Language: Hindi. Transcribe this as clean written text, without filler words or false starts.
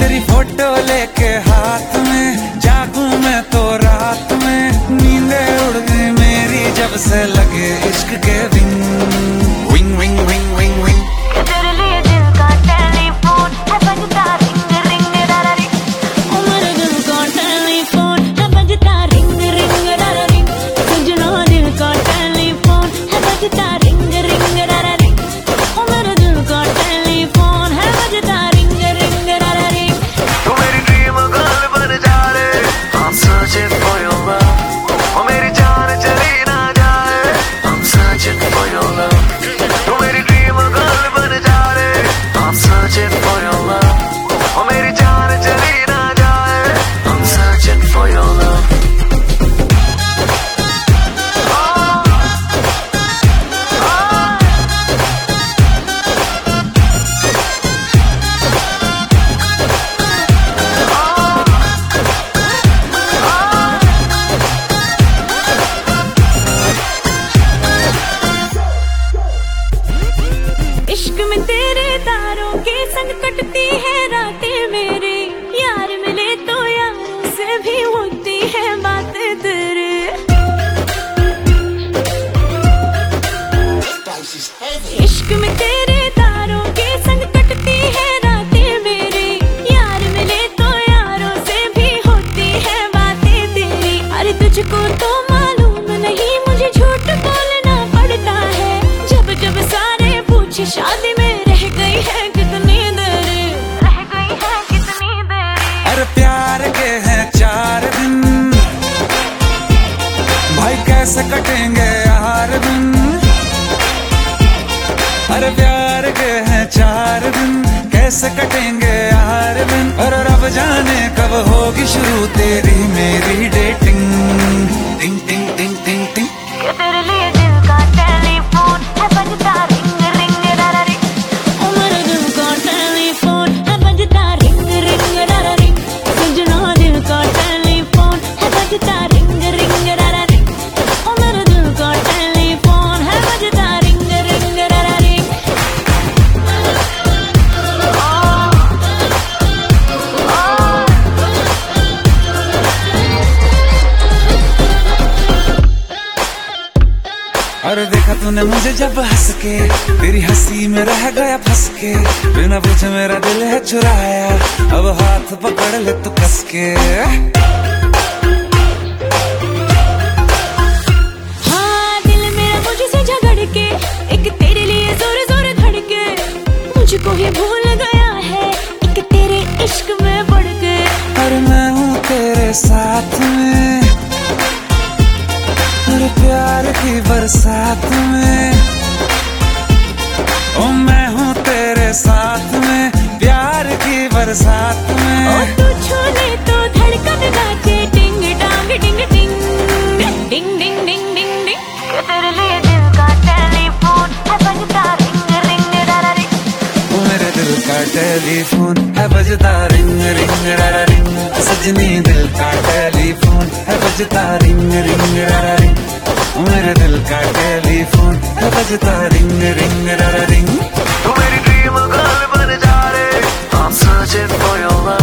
तेरी फोटो लेके हाथ में जागूं मैं तो रात में, नींदे उड़ गई मेरी जब से लगे इश्क के wing wing wing wing wing wing. तेरे लिए दिल का टेलीफोन है बजता रिंग रिंग डारा रिंग, मेरे दिल का टेलीफोन है बजता रिंग रिंग डारा रिंग, सजना दिल का टेलीफोन है बजता रिंग रिंग डारा रिंग, मेरे दिल का टेलीफोन है बजता रिंग रिंग डारा रिंग। तू मेरी ड्रीम गर्ल बन जा रे, I'm searching for your love, ओ मेरी जान चली ना जाए, I'm searching for your love। तू मेरी ड्रीम गर्ल बन जा रे, I'm searching for your love, ओ मेरी जान चली ना जाए, I'm searching for your love। इश्क में तेरे तारों के संग कटती है रातें मेरी, यार मिले तो यारों से भी होती है बातें तेरे। इश्क में तेरे तारों के संग कटती है रातें मेरी, यार मिले तो यारों से भी होती है बातें तेरी। अरे तुझको तो मालूम नहीं मुझे झूठ बोलना पड़ता है, जब जब सारे पूछे शादी में रह गई है कितनी देर, रह गई है कितनी देर। अरे प्यार के हैं 4 दिन भाई कैसे कटेंगे हर दिन, अरे प्यार के हैं 4 दिन कैसे कटेंगे हर दिन, और रब जाने कब होगी शुरू तेरी मेरी डेटिंग टिंग टिंग टिंग टिंग टिंग। तेरे लिए दिल का टेलीफोन है बजता रिंग रिंग डारा रिंग, मेरे दिल का टेलीफोन है बजता रिंग रिंग डारा रिंग, सजना दिल का टेलीफोन है बजता रिंग रिंग डारा रिंग, मेरे दिल का टेलीफोन है बजता रिंग रिंग डारा रिंग। अरे देखा तूने मुझे जब हंस के, तेरी हंसी में रह गया फंस के, बिना पूछे मेरा दिल है चुराया, अब हाथ पकड़ ले तू कस के। हाँ दिल मेरा मुझसे झगड़ के, एक तेरे लिए जोर जोर धड़के, मुझको ही भूल गया है एक तेरे इश्क में पड़ के। और मैं हूँ तेरे साथ में, और प्यार की बरसात में, ओ मैं हूँ तेरे साथ में प्यार की बरसात में। ओ तू छूने तो धड़कन बाजे डिंग डांग डिंग डिंग डिंग डिंग डिंग डिंग डिंग। तेरे लिए दिल का टेलीफोन है बजता रिंग रिंग डारा रिंग, मेरे दिल का टेलीफोन है बजता रिंग रिंग डारा रिंग, सजनी दिल का टेलीफोन है बजता रिंग रिंग डारा रिंग, मेरे दिल का टेलीफोन है बजता रिंग रिंग डारा रिंग। तू मेरी ड्रीम गर्ल बन जा रे, I'm searching for your love।